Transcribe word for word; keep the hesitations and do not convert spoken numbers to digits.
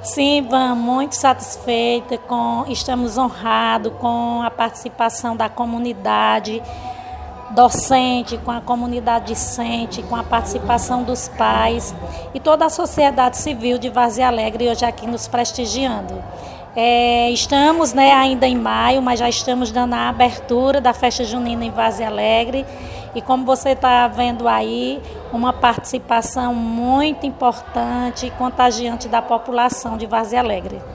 Sim, Ivan, muito satisfeita, com, estamos honrados com a participação da comunidade docente, com a comunidade discente, com a participação dos pais e toda a sociedade civil de Várzea Alegre hoje aqui nos prestigiando. É, estamos né, ainda em maio, mas já estamos dando a abertura da festa junina em Várzea Alegre e como você está vendo aí, uma participação muito importante e contagiante da população de Várzea Alegre.